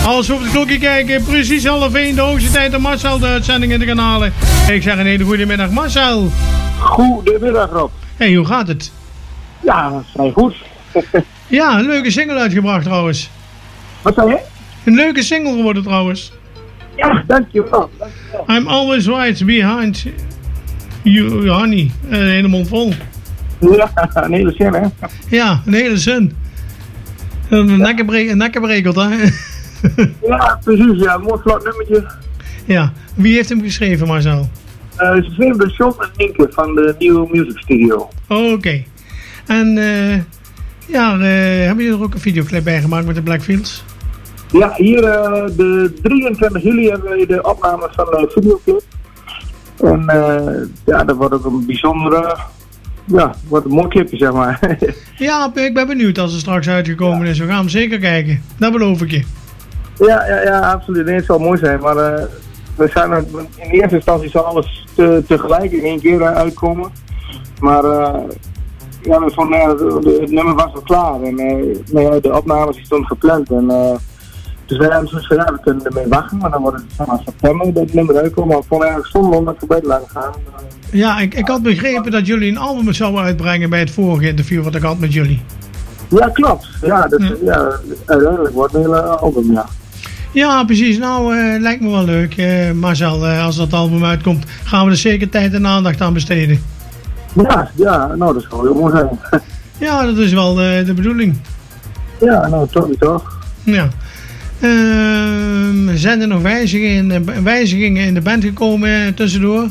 Alles op de klokje kijken. Precies 12:30. De hoogste tijd om Marcel de uitzending in de kanalen. Ik zeg een hele goede middag, Marcel. Goedemiddag, Rob. Hey, hoe gaat het? Ja, vrij goed. Ja, een leuke single uitgebracht trouwens. Wat zei je? Een leuke single geworden trouwens. Ja, dankjewel. I'm always right behind you, honey. Een hele mond vol. Ja, een hele zin, hè? Ja, een hele zin. Een nekkenbrekeld, hè? Ja, precies. Ja, mooi vlot nummertje. Ja, wie heeft hem geschreven, Marcel? Ze schreven door John en Nienke van de New Music Studio. Oké. En hebben jullie er ook een videoclip bij gemaakt met de Blackfields? Ja, hier de 23 juli hebben we de opnames van de videoclip. En ja, dat wordt ook een bijzondere, wordt een mooi clipje, zeg maar. Ja, ik ben benieuwd als het straks uitgekomen is. We gaan hem zeker kijken. Dat beloof ik je. Ja, absoluut. Nee, het zal mooi zijn, maar we zijn in eerste instantie zal alles tegelijk in één keer uitkomen. Maar ja, het nummer was al klaar en de opnames die stonden gepland. En, dus wij hebben zoiets van, ja, we kunnen ermee wachten, maar dan wordt het vanaf september dat het nummer uitkomt. Maar ik vond het eigenlijk zonde om dat voorbij te laten gaan. Ja, ik had begrepen dat jullie een album zouden uitbrengen bij het vorige interview wat ik had met jullie. Ja, klopt. Ja, uiteindelijk wordt het een hele album, ja. Ja, precies. Nou, lijkt me wel leuk. Marcel, als dat album uitkomt, gaan we er zeker tijd en aandacht aan besteden. Ja, nou, dat is gewoon heel mooi zijn. Ja, dat is wel de bedoeling. Ja, nou, toch. Ja. Zijn er nog wijzigingen in de band gekomen tussendoor?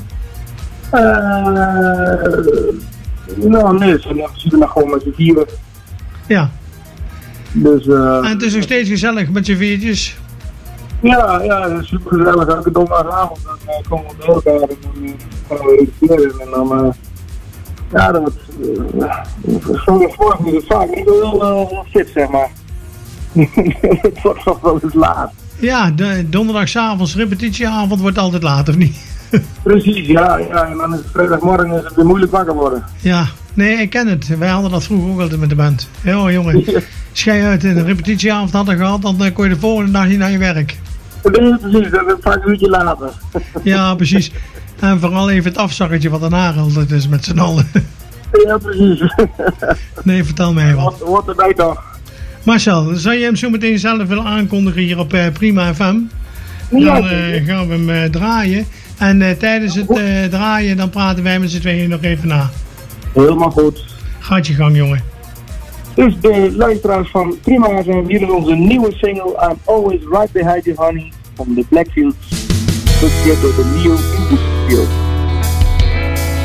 Nou, nee, we zitten nog gewoon met z'n vieren. Ja. Dus, en het is nog steeds gezellig met z'n viertjes? Ja, super gezellig. Elke donderdagavond dan komen we bij elkaar en dan gaan we repeteren. En dan, ja, dat zo'n morgen is het vaak niet heel fit, zeg maar. Het wordt toch wel eens laat. Ja, donderdagavond, repetitieavond wordt altijd laat, of niet? Precies, ja, en dan is het vrijdagmorgen is het weer moeilijk wakker worden. Ja, nee, ik ken het. Wij hadden dat vroeger ook altijd met de band. Ja, jongen, als jij uit een repetitieavond had gehad, dan kon je de volgende dag niet naar je werk. Nee, precies, dat is vaak een uurtje later. Ja, precies. En vooral even het afzakketje wat daarna altijd is met z'n allen. Ja, precies. Nee, vertel mij wat. Hoort erbij toch? Marcel, zou je hem zo meteen zelf willen aankondigen hier op Prima FM? Dan gaan we hem draaien. En tijdens het draaien, dan praten wij met z'n tweeën nog even na. Helemaal goed. Gaat je gang, jongen. Dus de luisteraars van Prima FM, hier is onze nieuwe single I'm Always Right Behind You Honey van de Blackfields. Geproduceerd door de New Music